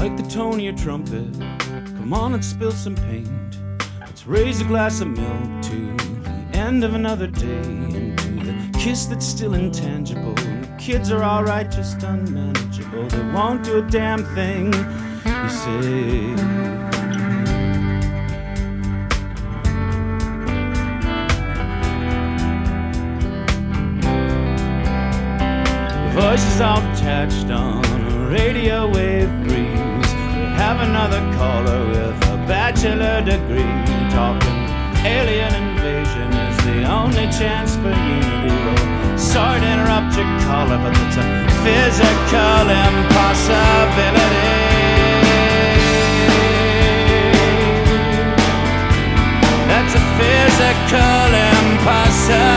like the tone of your trumpet. Come on and spill some paint. Let's raise a glass of milk to the end of another day, and to the kiss that's still intangible. The kids are alright, just unmanageable. They won't do a damn thing you say. Voices all detached on a radio wave breeze. We have another caller with a bachelor degree, talking alien invasion is the only chance for unity. Well, sorry to interrupt your caller, but it's a physical impossibility. That's a physical impossibility.